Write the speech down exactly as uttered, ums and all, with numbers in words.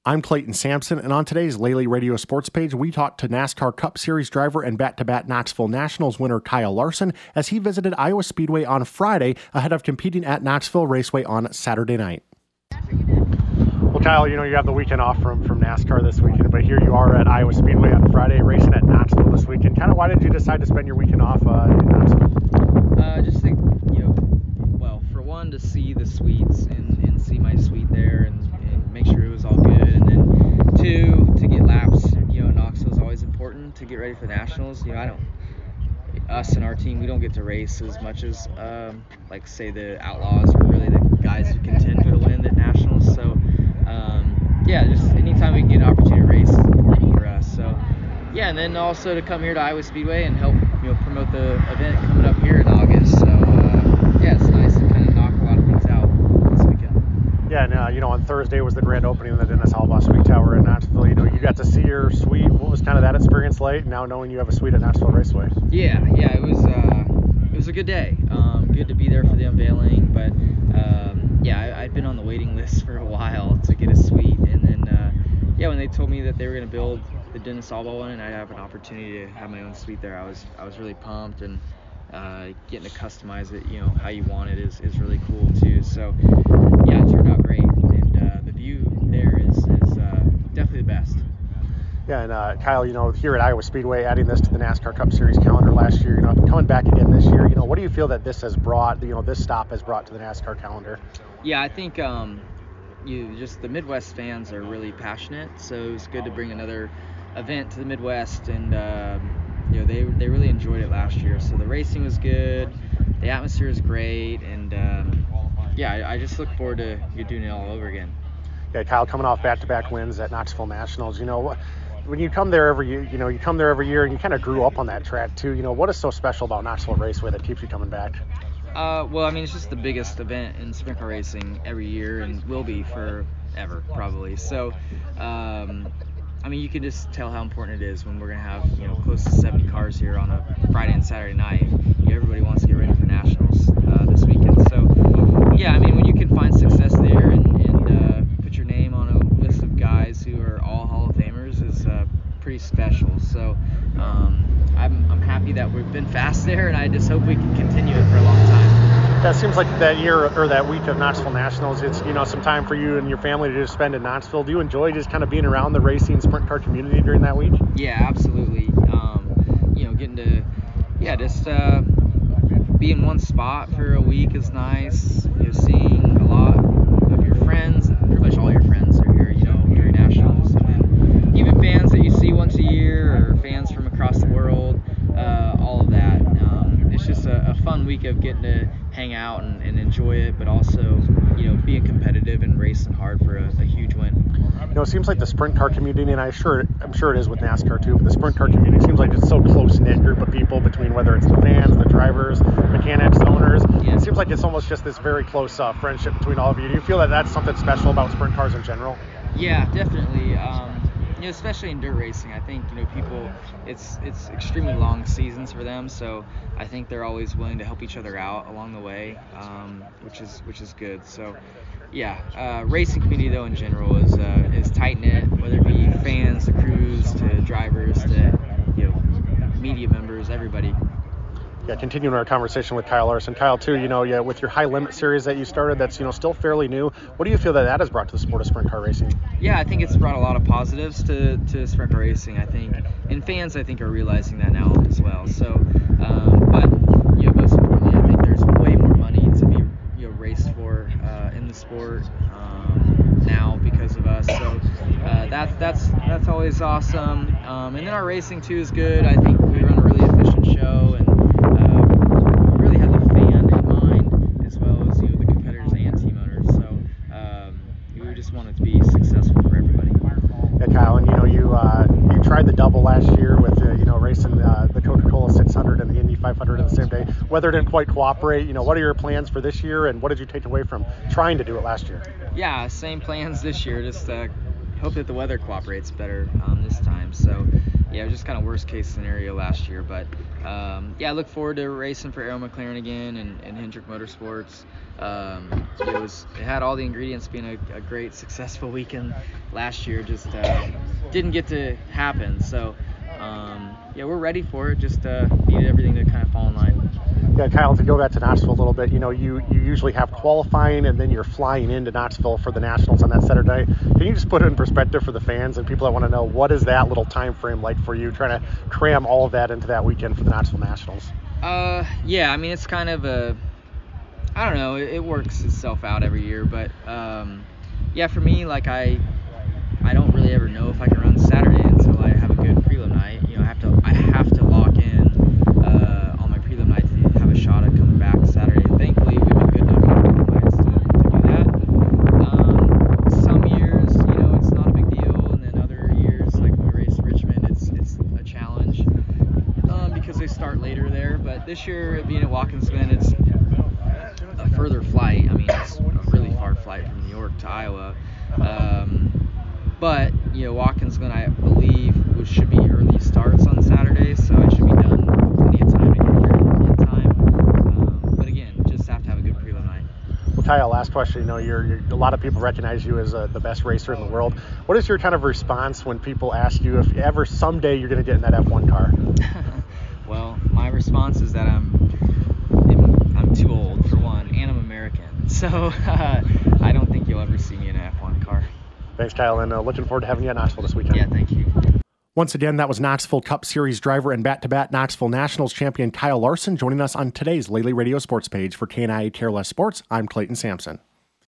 I'm Clayton Sampson, and on today's Lely Radio Sports page, we talked to NASCAR Cup Series driver and bat-to-bat Knoxville Nationals winner Kyle Larson as he visited Iowa Speedway on Friday ahead of competing at Knoxville Raceway on Saturday night. Well, Kyle, you know, you have the weekend off from, from NASCAR this weekend, but here you are at Iowa Speedway on Friday, racing at Knoxville this weekend. Kind of why did you decide to spend your weekend off uh, in Knoxville? Uh, just think, you know, well, for one, to see the suites and, and see my suite there and, and make sure it was all good. And then two, to get laps, you know, Knoxville is always important to get ready for Nationals. You know, I don't, us and our team, we don't get to race as much as, um, like, say, the Outlaws or really the guys who contend for the win at Nationals. So, um, yeah, just anytime we can get an opportunity to race is important for us. So, yeah, and then also to come here to Iowa Speedway and help, you know, promote the event coming up here in August. So, uh, yeah, it's nice to kind of knock a lot of things out this weekend. Yeah, and, uh, you know, on Thursday was the grand opening of the Dennis Alba Suite Tower in Knoxville. You know, you got to see your suite. What was kind of that experience like, now knowing you have a suite at Knoxville Raceway? Yeah, yeah, it was uh, it was a good day. Um, good to be there for the unveiling, but um, yeah, I, I'd been on the waiting list for a while to get a suite, and then uh, yeah, when they told me that they were going to build the Dennis Alba one and I'd have an opportunity to have my own suite there, I was I was really pumped, and uh, getting to customize it, you know, how you want it is, is really cool too. So yeah, it turned out great, and uh, the view there is is uh, definitely the best. Yeah, and uh, Kyle, you know, here at Iowa Speedway, adding this to the NASCAR Cup Series calendar last year, you know, coming back again this year, you know, what do you feel that this has brought, you know, this stop has brought to the NASCAR calendar? Yeah, I think um, you just the Midwest fans are really passionate, so it was good to bring another event to the Midwest, and uh, you know, they they really enjoyed it last year. So the racing was good, the atmosphere is great, and um, yeah, I, I just look forward to you doing it all over again. Yeah, Kyle, coming off back-to-back wins at Knoxville Nationals, you know, what? When you come there every year, you know, you come there every year and you kind of grew up on that track too. You know, what is so special about Knoxville Raceway that keeps you coming back? Uh, well, I mean, it's just the biggest event in sprint car racing every year and will be forever, probably. So, um, I mean, you can just tell how important it is when we're going to have, you know, close to seventy cars here on a Friday and Saturday night. You know, everybody wants to get ready for Nationals uh, this weekend. So, yeah, I mean, when you can find success there and, and uh, put your name on a list of guys who are all Hall of Famers is uh, pretty special. So um, I'm, I'm happy that we've been fast there, and I just hope we can continue it for a long time. That seems like that year or that week of Knoxville Nationals, it's, you know, some time for you and your family to just spend in Knoxville. Do you enjoy just kind of being around the racing sprint car community during that week? Yeah, absolutely. Um, you know, getting to, yeah, just uh, be in one spot for a week is nice. You know, seeing a lot of your friends, pretty much all your friends are here, you know, during Nationals. And then even fans that you see once a year or fans from across the world, uh, all of that. Um, it's just a, a fun week of getting to hang out and, and enjoy it, but also, you know, being competitive and racing hard for a, a huge win. You know, it seems like the sprint car community, and I sure, I'm sure it is with NASCAR too, but the sprint car community seems like it's so close-knit group of people between whether it's the fans, the drivers, mechanics, owners. Yeah. It seems like it's almost just this very close uh, friendship between all of you. Do you feel that that's something special about sprint cars in general? Yeah, definitely. Um, you know, especially in dirt racing, I think, you know, people, it's it's extremely long seasons for them, so I think they're always willing to help each other out along the way, um, which is which is good. So, yeah, uh, racing community though in general is uh, is tight knit, whether it be fans, to crews, to drivers, to, you know, media members, everybody. Yeah, continuing our conversation with Kyle Larson. Kyle, too, you know, yeah, with your high limit series that you started, that's, you know, still fairly new. What do you feel that that has brought to the sport of sprint car racing? Yeah, I think it's brought a lot of positives to, to sprint car racing, I think. And fans, I think, are realizing that now as well. So, um, but, you know, most importantly, I think there's way more money to be, you know, raced for uh, in the sport um, now because of us. So uh, that's, that's, that's always awesome. Um, and then our racing, too, is good. I think we run a really efficient show, and tried the double last year with, uh, you know, racing uh, the Coca-Cola six hundred and the Indy five hundred in the same day. Weather didn't quite cooperate. You know, what are your plans for this year, and what did you take away from trying to do it last year? Yeah, same plans this year. Just uh, hope that the weather cooperates better um, this time. So yeah, it was just kind of worst case scenario last year. But um, yeah, I look forward to racing for Arrow McLaren again and, and Hendrick Motorsports. Um, it was it had all the ingredients being a, a great successful weekend last year. Just uh, didn't get to happen. So um, yeah, we're ready for it. Just uh, needed everything to kind of fall in line. Yeah, Kyle, to go back to Knoxville a little bit, you know, you, you usually have qualifying and then you're flying into Knoxville for the Nationals on that Saturday. Can you just put it in perspective for the fans and people that want to know, what is that little time frame like for you, trying to cram all of that into that weekend for the Knoxville Nationals? Uh, yeah, I mean, it's kind of a, I don't know, it, it works itself out every year, but um, yeah, for me, like I, I don't really ever know if I can run Saturday until I have a good prelim night. You know, I have to, I have to lock in uh, on my prelim night to have a shot at coming back Saturday. And thankfully, we've been good enough on prelim nights to, to do that. Um, some years, you know, it's not a big deal, and then other years, like when we race Richmond, it's it's a challenge um, because they start later there. But this year, being at Watkins Glen, it's a further flight. I mean, it's a really far flight from New York to Iowa. Um, but, you know, Watkins Glen, I believe, which should be early starts on Saturday, so I should be done plenty of time to get here in, in time. Um, but again, just have to have a good prelim night. Well, Kyle, last question. You know, you're, you're a lot of people recognize you as uh, the best racer in the world. What is your kind of response when people ask you if ever someday you're going to get in that F one car? Well, my response is that I'm I'm too old for one, and I'm American, so uh, I don't think you'll ever see me in an F one car. Thanks, Kyle, and uh, looking forward to having you at Knoxville this weekend. Yeah, thank you. Once again, that was Knoxville Cup Series driver and bat-to-bat Knoxville Nationals champion Kyle Larson joining us on today's Lely Radio Sports page. For K N I A Care Less Sports, I'm Clayton Sampson.